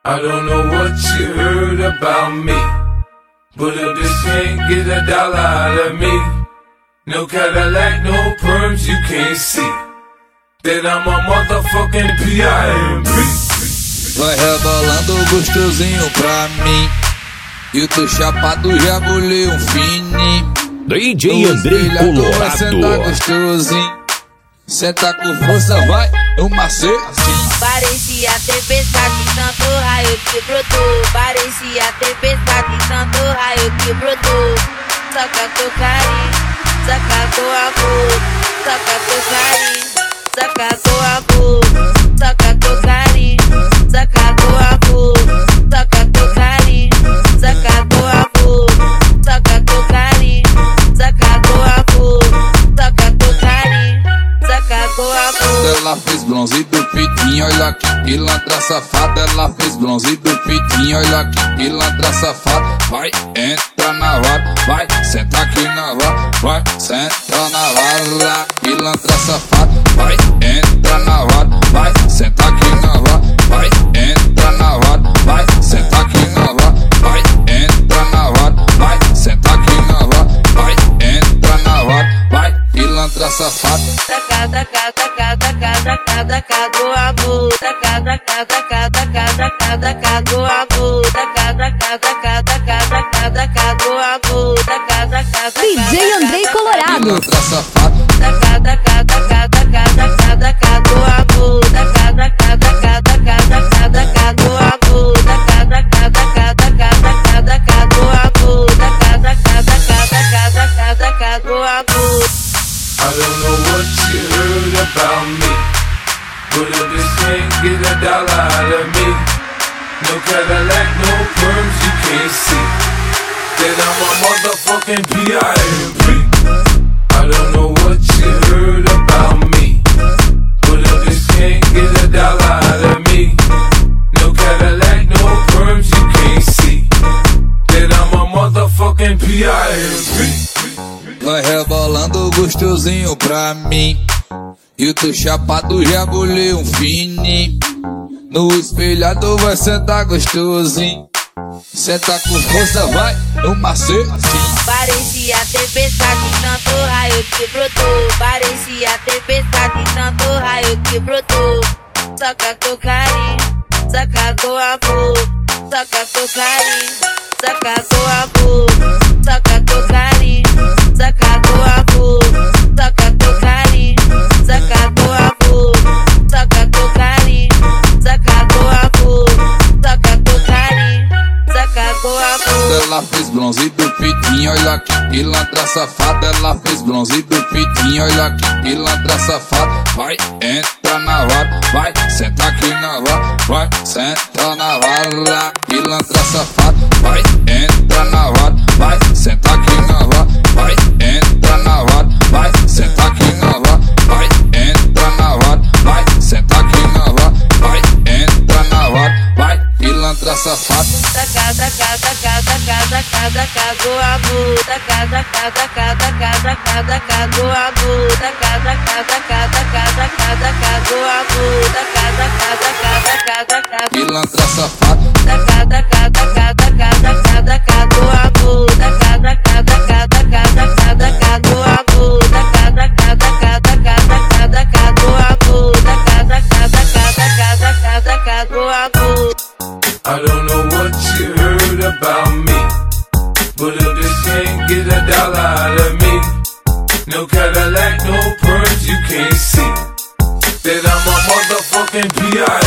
I don't know what you heard about me, but if this can't get $1 out of me, no Cadillac, no perms, you can't see that I'm a motherfucking P.I.M.P. Vai rebolando gostosinho pra mim, e eu tô chapado, já bolei um fine. DJ Andrei Colorado. Senta gostosinho, senta com força, vai, no macetinho. Parecia tempestade, tanto raio que brotou. Parecia tempestade, tanto raio que brotou. Saca teu carinho, saca teu amor. Saca teu carinho, saca teu amor. Saca teu carinho, saca teu amor. Saca teu carinho, saca teu amor. Saca teu carinho, saca teu amor. Saca teu carinho, saca teu amor. Ela fez bronze do pitinho, olha que pilantra safada. Ela fez bronze do pitinho, olha que pilantra safada. Vai, entra na vara, vai, senta aqui na vara. Vai, senta na vara, pilantra safada. Vai, entra na vara, vai, senta aqui na vara. Vai, entra na vara, vai, senta aqui na vara. Vai, entra na vara, vai, senta aqui na vara. Vai, entra na vara, vai, pilantra safada. Taca, taca, taca, taca, taca, taca do amor. Taca, taca, taca, taca, taca, taca do amor. Taca, taca, taca, taca, taca, taca do amor. Taca, taca, taca. DJ Andrei Colorado. Pilantra safada. Taca, taca, taca, taca, taca, taca do amor. Taca, taca, taca, taca, taca, taca do amor. Taca, taca, taca, taca, taca, taca do amor. Taca, taca, taca, taca, taca, taca do amor. I don't know what you heard about me, but if this can't get $1 out of me, no Cadillac, no perms, you can't see that I'm a motherfucking P.I.M.P. I don't know what you heard about me, but if this can't get $1 out of me, no Cadillac, no perms, you can't see that I'm a motherfucking P.I.M.P. Vai rebolando gostosinho pra mim, e eu tô chapado, já bolei um fine. No espelhado vai sentar gostosinho, senta com força, vai, no macetinho. Parecia tempestade, tanto raio que brotou. Parecia tempestade, tanto raio que brotou. Saca teu carinho, saca teu amor. Saca teu carinho, saca teu amor. Saca teu carinho, saca teu amor. Saca teu carinho, saca teu amor. Saca teu carinho, saca teu amor. Saca teu carinho, saca teu amor. Ela fez bronze do pitinho, olha que pilantra safada. Ela fez bronze do pitinho, olha que pilantra safada. Vai, entra na vara, vai, senta aqui na vara. Vai, senta na vara, pilantra safada. Vai, entra na vara, vai, senta aqui na vara. Vai, entra na vara, vai, senta aqui na vara. Vai, entra na vara, vai, senta aqui na vara. Vai, entra na vara, vai, pilantra safada. Taca, taca, taca, taca, taca, taca do amor. Taca, taca, taca, taca, taca, taca do amor. Taca, taca, taca, taca, taca, taca do amor. Taca, taca, taca, taca, taca, pilantra safada. taca, taca, taca, taca, taca, taca do amor. Taca, taca, taca, taca, taca, taca do amor. Taca, taca, taca, taca, taca, taca do amor. Taca, taca, taca, taca, taca, taca do amor. I don't know what you heard about me, but if this can't get $1 out of me, no Cadillac, no perms, you can't see that I'm a motherfucking P.I.M.P.